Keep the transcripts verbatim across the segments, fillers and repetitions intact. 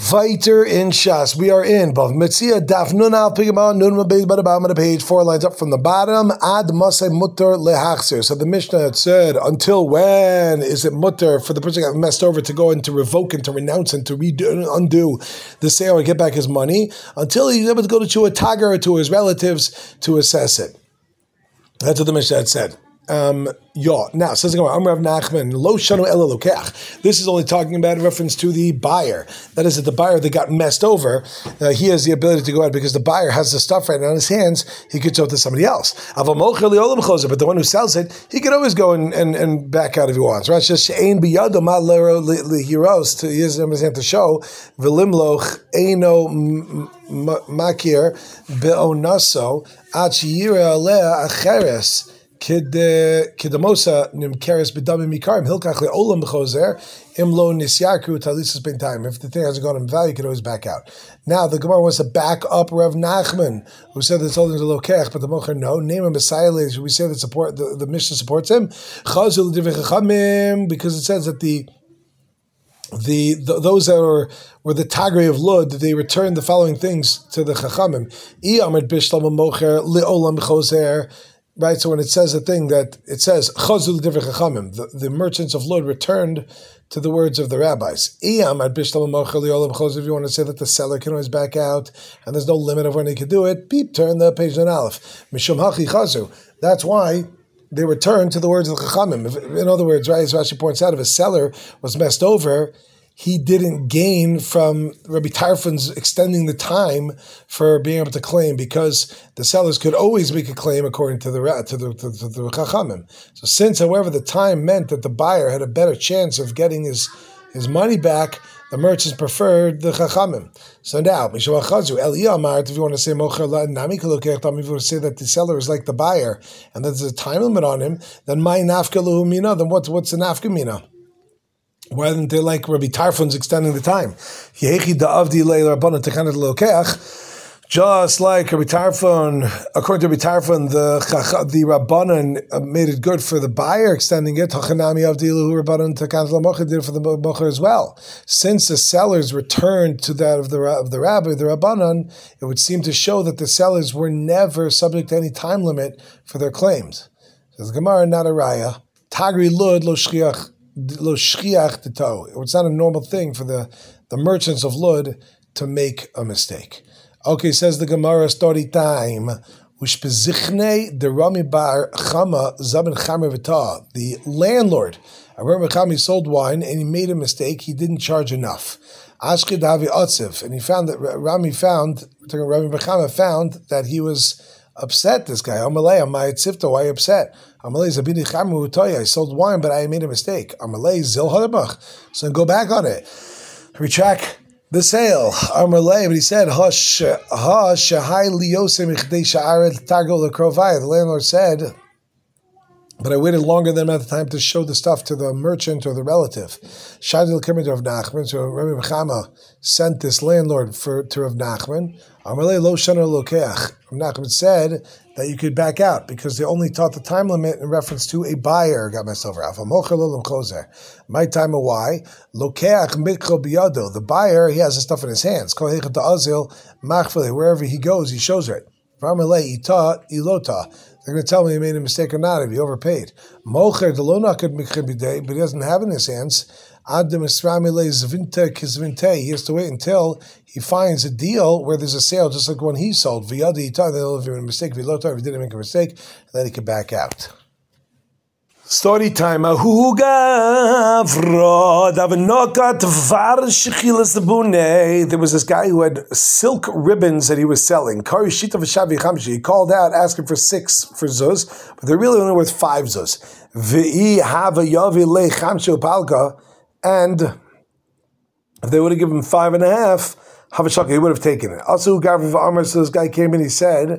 Viter in Shas. We are in Bav Metzia Daf Nun Al Pigama Nun Mabez Badabam on the page, four lines up from the bottom. Ad Masay Mutter Lehachser. So the Mishnah had said, until when is it mutter for the person that got messed over to go and to revoke and to renounce and to redo undo the sale and get back his money? Until he's able to go to a tagar or to his relatives to assess it. That's what the Mishnah had said. Um, yeah. Now, says the Gemara, Amar Rav Nachman, Lo Shanu Ela Lokech. This is only talking about in reference to the buyer. That is, that the buyer that got messed over, uh, he has the ability to go out because the buyer has the stuff right now in his hands. He could sell it to somebody else. But the one who sells it, he can always go and, and, and back out if he wants. Right? Just She'ein biyado ma lehiros, to he has in his hand to show V'limloch eino makir be'onaso ad sheyira aleh acheres. Kid Kidamosa Nimkeres Bidami Mikarim Hilkach Olam B'Chozer Imlo Nisyaku Talisas Ben Time. If the thing hasn't gone in value, you can always back out. Now the Gemara wants to back up Rav Nachman, who said that it's only the Lokech, but the Mocher no. Name him Messiah. Should we say that support the, the Mishnah supports him? Chazul Divich because it says that the The, the those that were, were the Tagri of Lud, they returned the following things to the Chachamim. I Amid Bishlam Mocher Li'olam B'Chozer. Right, so when it says a thing that it says Chazul Divrei Chachamim, the, the merchants of Lud returned to the words of the rabbis. If you want to say that the seller can always back out and there's no limit of when he can do it, beep, turn the page on Aleph. Mishum Hachi Chazu. That's why they returned to the words of the Chachamim. In other words, right, as Rashi points out, if a seller was messed over, he didn't gain from Rabbi Tarfon's extending the time for being able to claim, because the sellers could always make a claim according to the to the, to the, to the Chachamim. So since, however, the time meant that the buyer had a better chance of getting his, his money back, the merchants preferred the Chachamim. So now, if you want to say Mocher Nami Kalokech, if you want to say that the seller is like the buyer and that there's a time limit on him, then my nafka luhumina, then what's what's the nafka mina? Why didn't they like Rabbi Tarfon's extending the time? Just like Rabbi Tarfon, according to Rabbi Tarfon, the the Rabbanan made it good for the buyer extending it. Hachanami avdilu Rabbanan takanat lamocher did it for the mocher as well. Since the sellers returned to that of the of the rabbi, the Rabbanan, it would seem to show that the sellers were never subject to any time limit for their claims. Says Gemara, not a raya. Tagri lud lo shchiach. It's not a normal thing for the, the merchants of Lud to make a mistake. Okay, says the Gemara, story time. The landlord, Rami sold wine and he made a mistake. He didn't charge enough. And he found that Rami found, Rami Bechama found that he was upset, this guy. Amalei, Amay Tzifta, why are you upset? Amalei Zabini Chamu Utoya, I sold wine, but I made a mistake. Amalei Zil Hadabach. So go back on it. Retract the sale. Amalei, but he said, Hush, Hush, Shahai Liose Michdei Sha'aret Tago Lekrovai. The landlord said, but I waited longer than amount of time to show the stuff to the merchant or the relative. Shadil Kimid Rav Nachman, so Rabbi Bechama sent this landlord for to Rav Nachman. Amalei Lo Shana Lokeach. Rav Nachman said that you could back out because they only taught the time limit in reference to a buyer got messed over. My time of why? Lokeach Mikro Biyado. The buyer, he has the stuff in his hands. Wherever he goes, he shows it. Amalei Ita Ilota. They're going to tell me he made a mistake or not if he overpaid. Mocher delona could mikhribidei, but he doesn't have it in his hands. Adam esramile zvinte kizvinte. He has to wait until he finds a deal where there's a sale, just like when he sold. V'yadi ita. They'll have made a mistake. V'lota, if he didn't make a mistake, then he could back out. Story time. There was this guy who had silk ribbons that he was selling. He called out asking for six for zuz, but they're really only worth five zuz. And if they would have given him five and a half, he would have taken it. Also, so this guy came in, he said,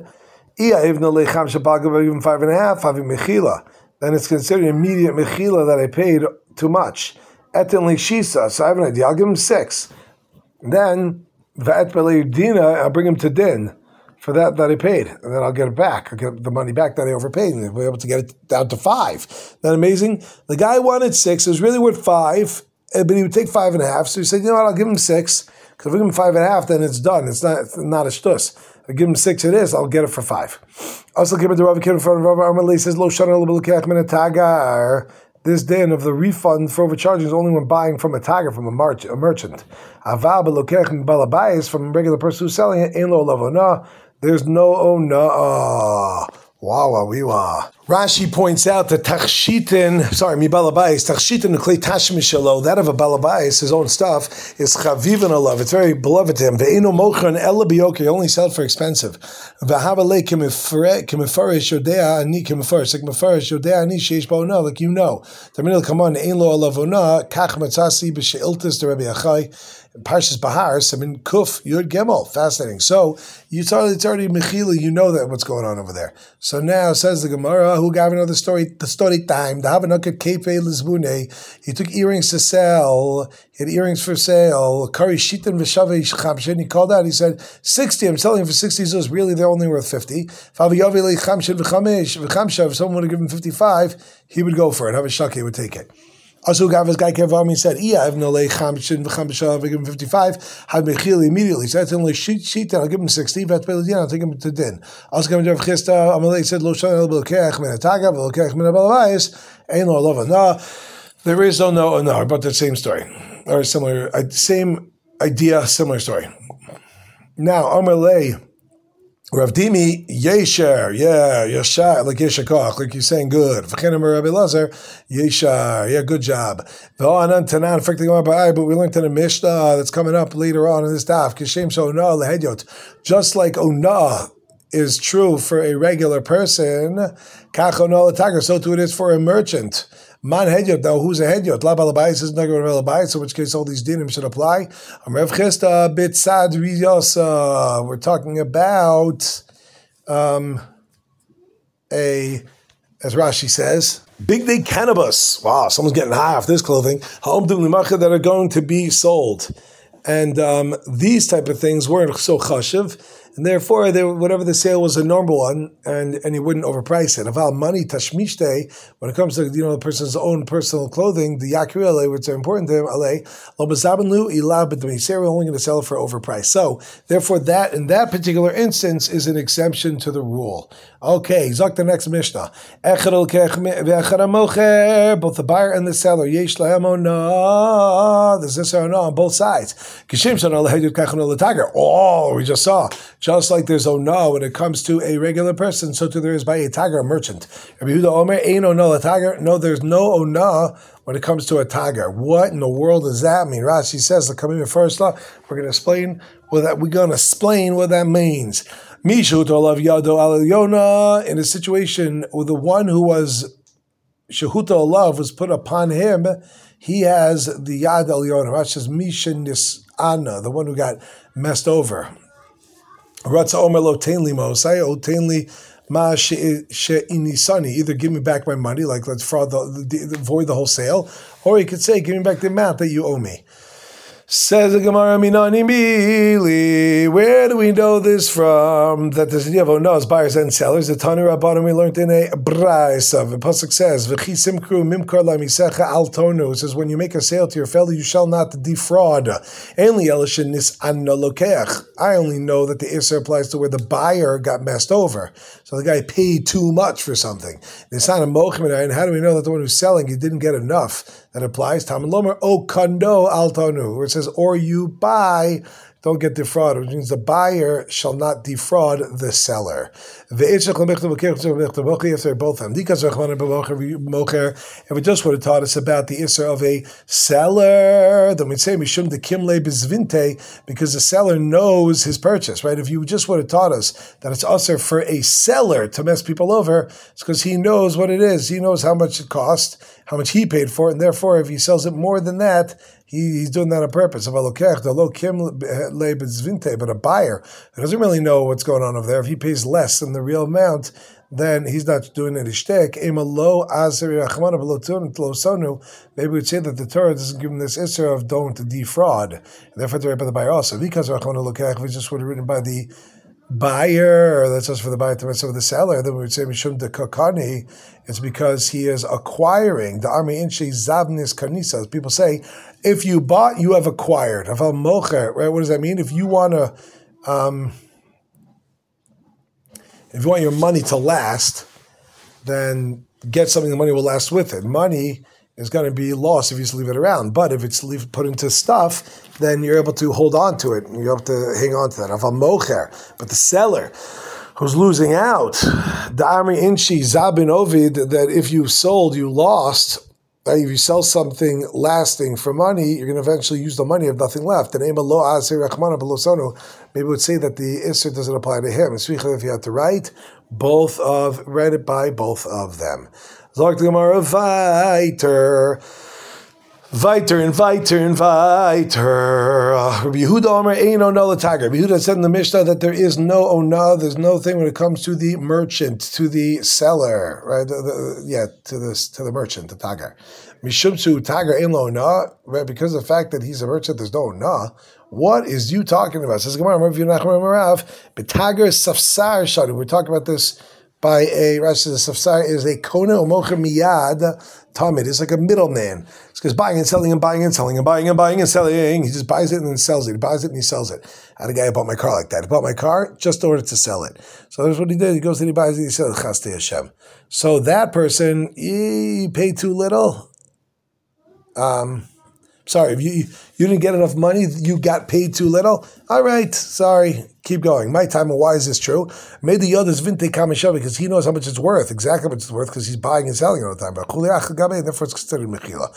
even five and a half, then it's considered immediate mechila that I paid too much. Etin shisa, so I have an idea. I'll give him six. Then va'et b'lei dina, I'll bring him to din for that that I paid, and then I'll get it back. I'll get the money back that I overpaid, and we'll be able to get it down to five. Isn't that amazing? The guy wanted six. It was really worth five, but he would take five and a half. So he said, you know what? I'll give him six Because if we give him five and a half, then it's done. It's not, it's not a shtus. If I give him six it is, I'll get it for five. Also, give it to Rav Kid in front of Rav Armalei says, Lo shana l'belukech min tagar. This din of the refund for overcharging is only when buying from a tagar, from a, march, a merchant. Aval belukech min balabais, from a regular person who's selling it, ein lo lavona. There's no ona. Wow, wow, wow. Rashi points out that tachshitin, sorry, mi balabais, tachshitin uklei tashmishalo, that of a balabais, his own stuff, is chaviv and love. It's very beloved to him. Ve'eno mochran ela biyoker, he only sells for expensive. V'havalei kimifarish yodea ani kimifarish, like mifarish yodea ani sheish ba'ona, like you know. Taminil kaman, ein lo alavona, kach matzasi b'she'iltis de Rabbi Achai, Parshas Bahar, Samin Kuf Yud Gimel. Fascinating. So you already, it's already Mechila. You know that what's going on over there. So now says the Gemara, who gave another story, the story time. The Havanakat Kefe Lizbune. He took earrings to sell. He had earrings for sale. Kari Shitan V'Shavei Chamshin. He called out. He said, sixty. I'm selling for sixty zuz. Really, they're only worth fifty. Faviyavili Chamshin V'Chamesh V'Chamshav. If someone would have given fifty-five, he would go for it. Have a shaki, he would take it. Also, Gavas Guy Kevami said, "Yeah, I have no lay chamshin v'chambashav. I give him fifty-five. Had mechili immediately. So that's only sheet sheet. I'll give him sixty. But I'll take him to din." Also, Gavas Rav Chisda Amalei said, "Lo shan el belkech min ataga belkech min abalayis ein lo lova." No, there is no no no about the same story or similar, same idea, similar story. Now, Amalei. Rav Dimi, Yesher, yeah, Yeshar, like Yeshakach, like you're saying good. V'chenem Rabbi Lazar, Yeshar, yeah, good job. V'o'anan tanan, but we learned in a Mishnah that's coming up later on in this daf, Kishem so no lehedyot. Just like Ona is true for a regular person, Kach Ona l'tager, so too it is for a merchant. Man hedyot, now who's a hedyot? La balabais is not going to balabais, in which case all these dinim should apply. Rav Chisda bit sad riyosa. We're talking about um, a, as Rashi says, big day cannabis. Wow, someone's getting high off this clothing. That are going to be sold. And um, these type of things weren't so chashiv. And therefore, they, whatever the sale was a normal one, and, and he wouldn't overprice it. Aval money tashmishte, when it comes to you know the person's own personal clothing, the yakri ale, which are important to him, ale lo bazabenu ilav b'dmisir, we're only going to sell it for overpriced. So, therefore, that in that particular instance is an exemption to the rule. Okay, zok the next mishnah. Both the buyer and the seller, yesh lahem ona. There's this or no on both sides. Oh, we just saw. Just like there's ona when it comes to a regular person, so too there is by a tagar, a merchant. Rabbi Yehuda Omer, ain't ona l'tagar. No, there's no ona when it comes to a tagar. What in the world does that mean? Rashi says, the coming first law, we're going to explain what that we're going to explain what that means. Mishu olav yado al yona, in a situation with the one who was shehuta olav was put upon him, he has the yad al yona. Rashi says mishin nisana, the one who got messed over. Ratza omer lo tainli mosai o tainli ma she'inisani. Either give me back my money, like let's fraud the, the, the void the whole sale, or he could say, give me back the amount that you owe me. Says the Gemara, Minani Mili. Where do we know this from? That there's idea of onas, buyers and sellers. The Tanu Rabbanim we learned in a Braisa. The pasuk says, "V'chi simkru mimkar lamisecha al tonu." It says, when you make a sale to your fellow, you shall not defraud. Only elishin nis anna lokeach. I only know that the isser applies to where the buyer got messed over. So the guy paid too much for something. Nisan mochim, and how do we know that the one who's selling he didn't get enough? That applies. Talmud Lomer o kando al tonu, where it says, or you buy, don't get defrauded, which means the buyer shall not defraud the seller. If they both them. If we just would have taught us about the isser of a seller, then we'd say mishum de kimle bezvinte, because the seller knows his purchase, right? If you just would have taught us that it's usher for a seller to mess people over, it's because he knows what it is. He knows how much it cost, how much he paid for it, and therefore if he sells it more than that, He, he's doing that on purpose. But a buyer who doesn't really know what's going on over there, if he pays less than the real amount, then he's not doing any shtick. Maybe we'd say that the Torah doesn't give him this issur of don't defraud. And therefore, it's right by the buyer also. Because we just would have written by the buyer, or that's just for the buyer to mess with the seller, then we would say Mishum de Kokani, it's because he is acquiring the army inchi zavnis kanisa. People say, if you bought, you have acquired. Aval mocher, right? What does that mean? If you want to, um, if you want your money to last, then get something the money will last with it. Money is going to be lost if you just leave it around. But if it's leave, put into stuff, then you're able to hold on to it. And you're able to hang on to that. Aval mocher. But the seller who's losing out, the Amri Inchi Zabin Ovid, that if you sold, you lost. If you sell something lasting for money, you're going to eventually use the money, have nothing left. And maybe it would say that the Isser doesn't apply to him. If you had to write, both of, write it by both of them. Zog the Gemara, Viter. Viter and Viter and Viter. Rabbi Yehuda Omer ain't no latager. Rabbi Yehuda said in the Mishnah that there is no ona, there's no thing when it comes to the merchant, to the seller, right? The, the, yeah, to the to the merchant, the tagar. Mishumsu tagar ain't no ona, right? Because of the fact that he's a merchant, there's no ona. What is you talking about? Says Gemara, Rabbi Yehuda Marav, betagar safsar shadu. We're talking about this by a Rashi. The safsar is a kona umocha miyad tamid. It's like a middleman. It's because buying and selling and buying and selling and buying and buying and selling. He just buys it and then sells it. He buys it and he sells it. I had a guy who bought my car like that. He bought my car just in order to sell it. So that's what he did. He goes and he buys it and he sells it. Chastei Hashem. So that person, he paid too little. Um, sorry, if you you didn't get enough money, you got paid too little. All right, sorry. Keep going. My time, why is this true? Made the others vinte kameshav because he knows how much it's worth, exactly how much it's worth, because he's buying and selling all the time. But therefore it's considered mechila.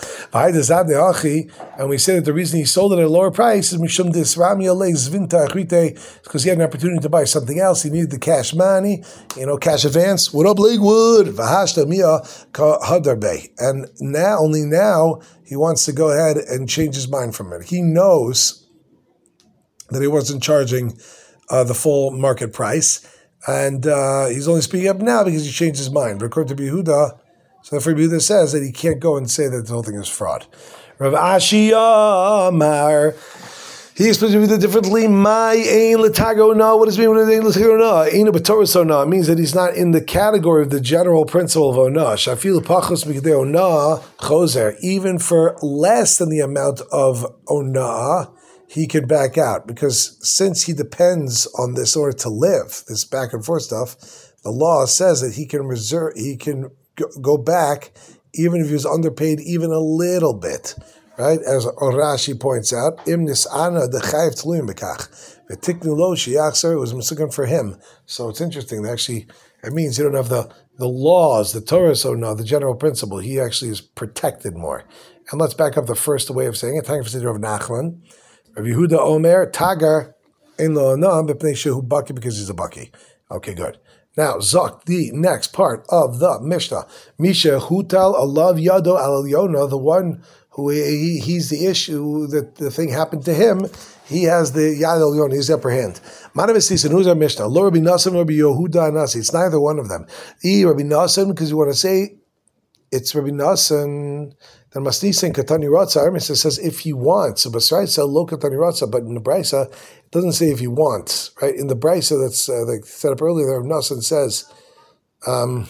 And we say that the reason he sold it at a lower price is mishum disramia leis vinta achrite, because he had an opportunity to buy something else. He needed the cash money, you know, cash advance. What up, Lakewood? Vahashta mia hadarbe. And now, only now, he wants to go ahead and change his mind from it. He knows that he wasn't charging Uh, the full market price, and uh, he's only speaking up now because he changed his mind. But according to Yehuda, so therefore Yehuda says that he can't go and say that the whole thing is fraud. Rav Ashi Amar, he explains to Yehuda differently. My ein letago na. What does it mean when ein letago na? Ein b'toras ona. It means that he's not in the category of the general principle of ona. Shafil pachos mikdei ona choser. Even for less than the amount of ona, he could back out, because since he depends on this in order to live, this back and forth stuff, the law says that he can reserve, he can go back even if he was underpaid even a little bit, right? As Rashi points out, im nis'ana dechayev tluim bekach v'tiknu lo sheyachzer. It was mistaken for him. So it's interesting. Actually, it means you don't have the the laws, the Torah, so no, the general principle. He actually is protected more. And let's back up the first way of saying it. Thank you for the of Nachman. Rav Yehuda Omer, Tagar, ein lo onam, b'pnei shehu baki, because he's a baki. Okay, good. Now, Zok, the next part of the Mishnah. Misha hutal alav yado al yona, the one who he, he's the issue, that the thing happened to him, he has the yad al yona, his upper hand. Manav Sisan, who's our Mishnah? Lo Rabbi Nassim, Rabbi Yehuda Nasi. It's neither one of them. E Rabbi Nassim, because you want to say it's Rabbi Nassim. Then Masnisen Katani Ratza, Armisa says if he wants. So Basraisa lo Katani Ratza, but in the Brisa, it doesn't say if he wants, right? In the Brisa that's uh, like set up earlier, there Nassan says um,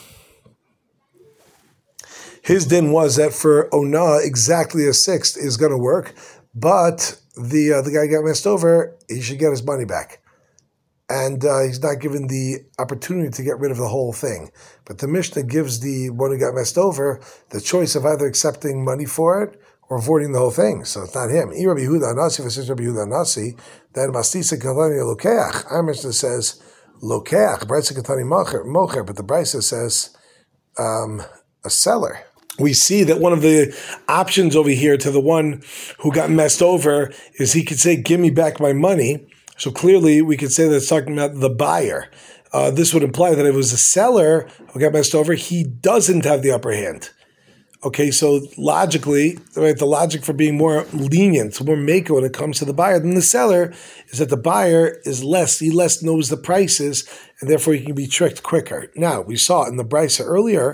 his din was that for Ona, exactly a sixth is going to work, but the uh, the guy got messed over, he should get his money back. And uh, he's not given the opportunity to get rid of the whole thing. But the Mishnah gives the one who got messed over the choice of either accepting money for it or avoiding the whole thing. So it's not him. Rabbi Yehuda Nasi, if it says Rabbi Yehuda Nasi, then Mastisa Katani Lokeach. Our Mishnah says Lokeach, Brisa Katani Mocher, but the Brisa says um, a seller. We see that one of the options over here to the one who got messed over is he could say, give me back my money. So clearly, we could say that it's talking about the buyer. Uh, this would imply that if it was a seller who got messed over, he doesn't have the upper hand. Okay, so logically, right, the logic for being more lenient, more maker when it comes to the buyer than the seller is that the buyer is less, he less knows the prices, and therefore he can be tricked quicker. Now, we saw in the Brisa earlier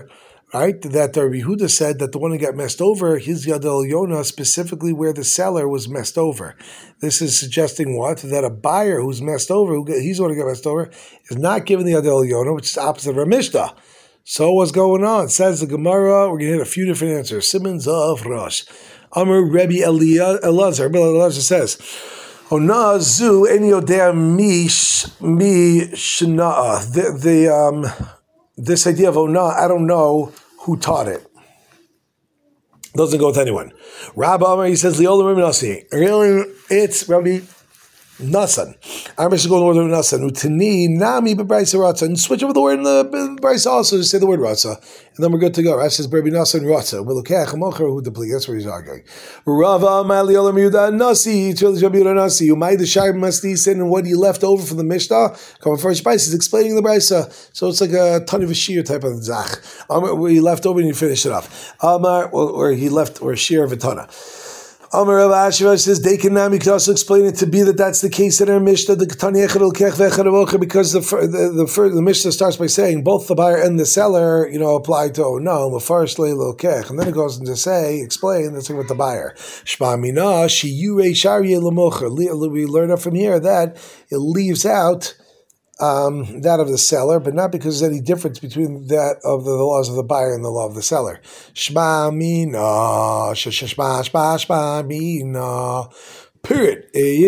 right? That the Rabbi Yehuda said that the one who got messed over, his Yad Elyona, specifically where the seller was messed over. This is suggesting what? That a buyer who's messed over, who got, he's the one who got messed over, is not given the Yad Elyona, which is opposite of our Mishnah. So what's going on? Says the Gemara, we're going to hit a few different answers. Simmons of Rosh. Amr Rebbe Elazar. Rebbe Elazar says, Ona zu en yodea mi mi shna'a. The the um this idea of ona, I don't know who taught it. Doesn't go with anyone. Rabbi Amr, he says Leolam Rabbi Nasi. Really, it's Rabbi Nasan. I'm should go to the word Nasan. Utini nami bebraisa ratza, and switch over the word in the braisa also. Just say the word ratza, and then we're good to go. Rashi says Rabbi Nasan ratza. We'll look at Chamocher who depletes. That's where he's arguing. Rava Mali Olam Yuda Nasi. Trilly Rabbi Yuda Nasi. Umay the Shai Mastis, and what he left over from the Mishnah coming first price is explaining the braisa. So it's like a ton of a shear type of zach. Um, where he left over and he finished it off. Amar, or he left or shear of a tana. Amar Rav Asher says they can now. We could also explain it to be that that's the case in our Mishnah. The because the the the, the, the Mishnah starts by saying both the buyer and the seller, you know, apply to oh no, first kech, and then it goes on to say explain that's with the buyer. Shma mina shiyurei shariye lamocher. We learn it from here that it leaves out. Um, that of the seller, but not because there's any difference between that of the, the laws of the buyer and the law of the seller. Shma mina, shma shma shma mina. Period.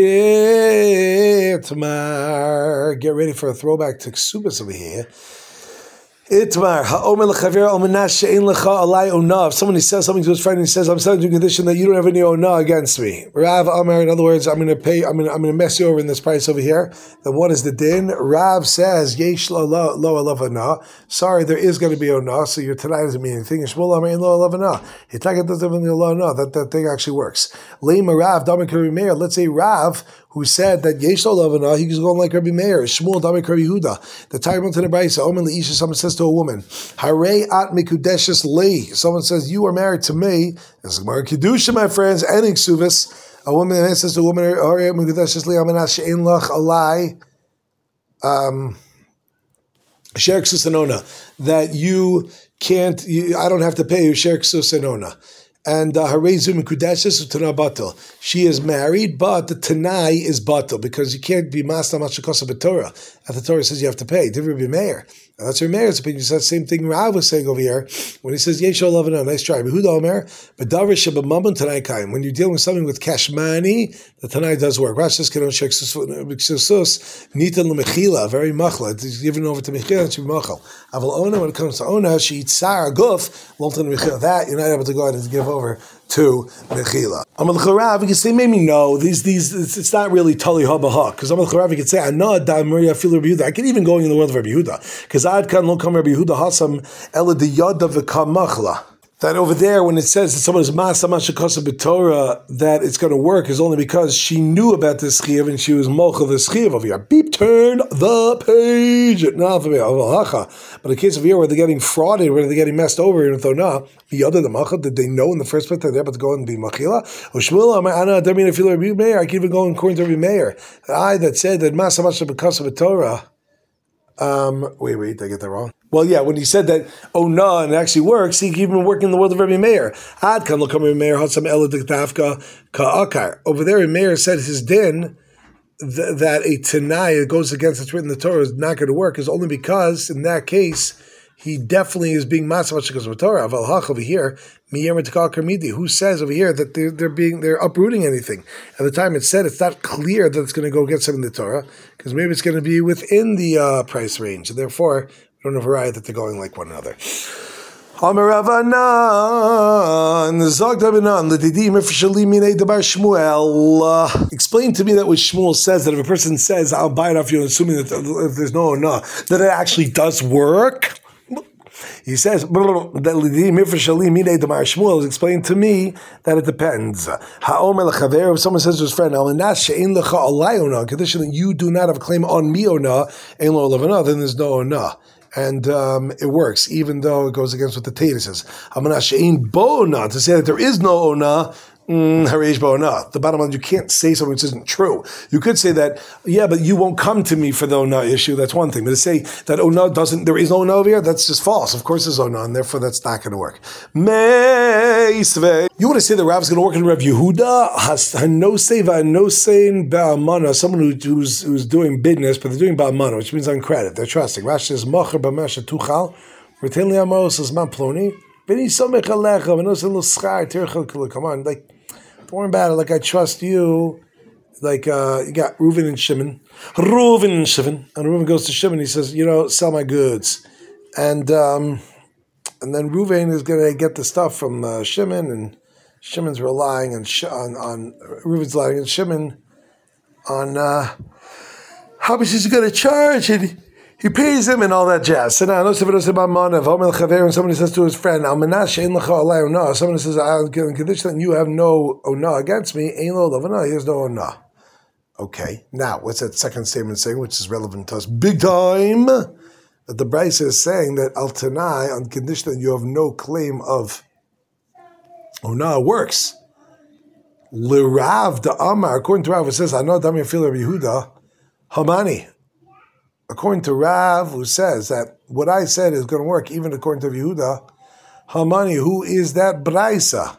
Get ready for a throwback to Ksubas over here. Itmar ha'omer l'chaver almanash she'en lecha alai ona. If someone says something to his friend and he says, "I'm selling you a condition that you don't have any ona against me." Rav Amar, in other words, I'm going to pay. I'm going to, I'm going to mess you over in this price over here. Then what is the din? Rav says, "Yesh lo lo alav ona." Sorry, there is going to be ona. So your tonight doesn't mean anything. Shmuel Amar in lo alav ona. Hitaka doesn't mean lo ona. That that thing actually works. Leima Rav Damik Rabbi Meir. Let's say Rav, who said that Yesh lo alav ona, he was going like Rabbi Meir. Shmuel Damik Rabbi Yehuda. The time to the brayso. Omen leisha. Someone says to a woman, Harei at mikudeshes lei. Someone says, you are married to me. It's Gemara Kedusha, my friends, and Iksuvis. A woman that says to a woman, Harei at mikudeshes lei, amanash she'en lach alai, um, sher ksusanona, that you can't, you, I don't have to pay you sher ksusanona. And Harei zu mikudeshes utana batel. She is married, but the tanai is batel, because you can't be master machakos b'torah. And the Torah says you have to pay. Divri b'meir. Now that's your mayor's opinion. It's that same thing Rav was saying over here when he says Yesh lo alav ona. Nice try. Behuda Omer, but davar shebamamon tanai kaim. When you're dealing with something with cash money, the tanai does work. Rashi says kedon sheksusus nitan lemechila, very machla. It's given over to mechila and should be machal. Aval ona, when it comes to ona, she eats sar guf lontan mechila. That you're not able to go ahead and give over to mechila. Amal charav, you can say maybe no. These these it's, it's not really tali habaha, because Amal charav you can say anad da maria fil Rabbi Yehuda. I can even go in the world of Rabbi Yehuda, because ad kan lo kam Rabbi Yehuda hasam ela de yada v'kamachla. That over there, when it says that someone is masa mashakasa b'torah, that it's going to work is only because she knew about this chiyuv and she was mocha the chiyuv over here. Beep, turn the page. But in the case of here, where they're getting frauded, where they're getting messed over in Thona, the other the macha, did they know in the first place that they're able to go and be machila? Or Shmuel, I don't mean if you're Rabbi Meir, I can even go according to Rabbi Meir. I that said that masa mashakasa b'torah. Um, wait, wait, did I get that wrong? Well, yeah, when he said that, oh no, and it actually works, he even working in the world of Rabbi Meir. Ad kan lokam Rabbi Meir hatsam eladikdavka ka'akar. Over there, Rabbi Meir said his din th- that a tanai goes against what's written in the Torah is not going to work, is only because in that case he definitely is being matzah because of Torah. Aval hach over here, miyer mitkal karmidi. Who says over here that they're, they're being they're uprooting anything? At the time it said it's not clear that it's going to go against something in the Torah, because maybe it's going to be within the uh, price range, and therefore we don't have a right that they're going like one another. Explain to me that what Shmuel says, that if a person says, I'll buy it off you, assuming that if there's no no, that it actually does work. He says that Shmuel is explaining to me that it depends. If someone says to his friend, condition that you do not have a claim on me ona, then there's no ona. And um, it works, even though it goes against what the Torah says. To say that there is no ona, Mm, Harish Bo'ona. The bottom line, you can't say something which isn't true. You could say that, yeah, but you won't come to me for the Ona issue. That's one thing. But to say that Ona doesn't, there is no Ona over here, that's just false. Of course there's Ona, and therefore that's not going to work. Meisve. You want to say the Rav's going to work in Rav Yehuda? Hanosei v'anosein ba'amana. Someone who, who's who's doing business, but they're doing ba'amana, which means on credit. They're trusting. Rashi says, Mocher b'mesha tuchal. Retain li amos as man ploni. V'ni somech alecha. V'nosein lo schar. Tirchel kula. Come on, like, don't worry about it. Like, I trust you. Like, uh, you got Reuven and Shimon. Reuven and Shimon. And Reuven goes to Shimon. He says, you know, sell my goods. And um, and then Reuven is going to get the stuff from uh, Shimon, and Shimon's relying on, on, on Reuven's relying on Shimon on uh, how much he's going to charge. And he, he pays him and all that jazz. So now, and somebody says to his friend, someone says, I'll condition that you have no ona against me. He has no ona. Okay, now, what's that second statement saying, which is relevant to us big time? That the Brisa is saying that al tanai, on condition that you have no claim of ona, works. L'Rav da'amar, according to Rav, it says, I know Dami Afil Rabbi Yehuda, Hamani. According to Rav, who says that what I said is going to work, even according to Yehuda, Hamani, who is that Braisa?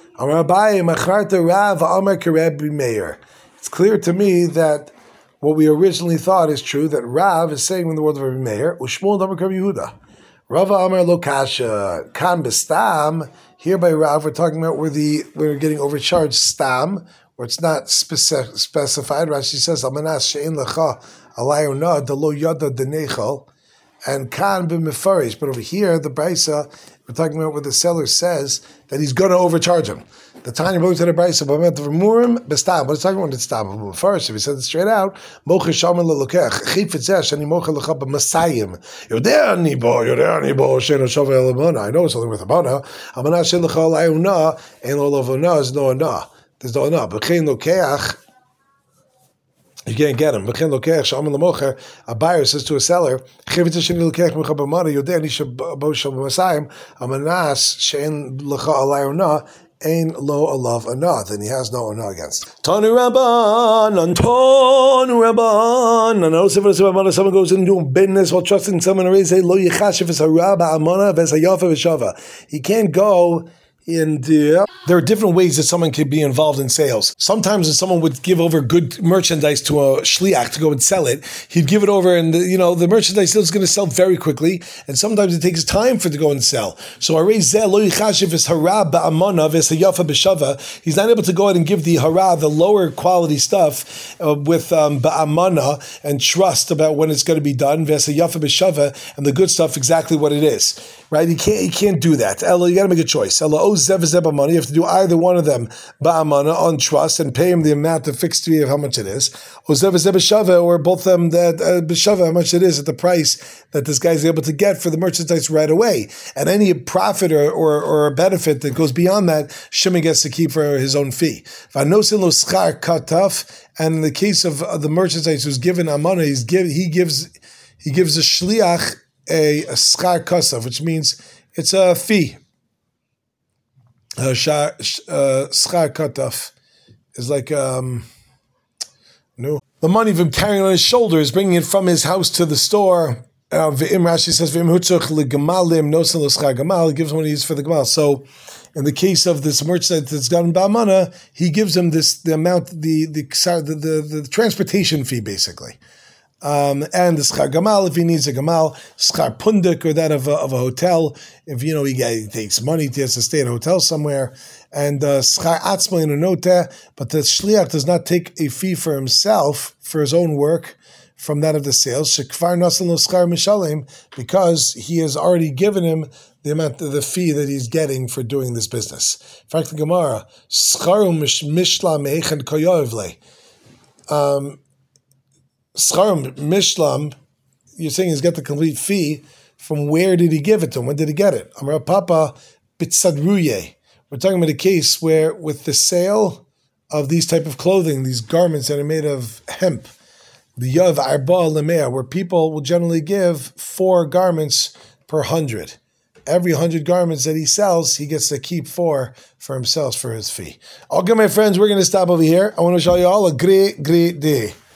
It's clear to me that what we originally thought is true, that Rav is saying in the words of Rabbi Meir, Ushmul Damar Rabbi Yehuda. Rav Amar Lo Kasha, Kan Bestam. Here by Rav, we're talking about where the we're getting overcharged stam, where it's not speci- specified. Rashi says, Amanas she'en lecha alayona delo yada denechal, and kan b'mefarish. But over here, the Brisa, we're talking about where the seller says that he's going to overcharge him. The Tanya brings to the Brisa, but the Remurim bestam. But it's talking about the stam. First, if he said it straight out, mocher shaman lelokech chifet zesh ani mocher lecha b'masayim. Yodei ani bo, yodei ani bo, she'eno shovei elamona. I know something with a bona. Amanas she'en lecha alayona, ein lo lovona, is no ana. There's no ana. But chen lokeach, you can't get him. A buyer says to a seller, then he has no ana against. Tanu Rabban, Tanu Rabban. And also if someone goes in doing business while trusting someone, he can't go. And uh, there are different ways that someone could be involved in sales. Sometimes if someone would give over good merchandise to a shliach to go and sell it, he'd give it over and, the, you know, the merchandise is going to sell very quickly. And sometimes it takes time for it to go and sell. So he's not able to go ahead and give the hara, the lower quality stuff uh, with um, ba'amana and trust about when it's going to be done. And the good stuff, exactly what it is. Right? You can't, you can't do that. Ella, you got to make a choice. Ella, money. You have to do either one of them, ba'amana, on trust, and pay him the amount, the fixed fee of how much it is, or both of them that uh, b'shava, how much it is at the price that this guy's able to get for the merchandise right away. And any profit or, or, or a benefit that goes beyond that, Shimon gets to keep for his own fee. And in the case of uh, the merchandise who's given amana, he's give, he gives he gives a shliach a, a schar kasav, which means it's a fee. Uh, schar kataf is like um, no. The money of him carrying on his shoulders, bringing it from his house to the store. Uh, Rashi says, "V'im hutzach legamalim nosan l'schar gamal." He gives what he needs for the gamal. So, in the case of this merchant that's gotten ba'amana, he gives him this the amount, the the the, the, the transportation fee, basically. Um, and the schar gamal, if he needs a gamal, schar pundik, or that of a, of a hotel, if you know he, he takes money, he has to stay at a hotel somewhere, and schar atzma in a nota, but the shliach does not take a fee for himself for his own work from that of the sales, shekvar nasan lo schar mishalim, because he has already given him the amount of the fee that he's getting for doing this business. In fact, the Gemara, scharum mishlam mechen koyovle. Um. Scharum Mishlam, you're saying he's got the complete fee. From where did he give it to him? When did he get it? Amar Papa Bitsadruye. We're talking about a case where, with the sale of these type of clothing, these garments that are made of hemp, the Yav Arba Lemea, where people will generally give four garments per hundred. every hundred garments that he sells, he gets to keep four for himself for his fee. Okay, my friends, we're going to stop over here. I want to wish all you all a great, great day.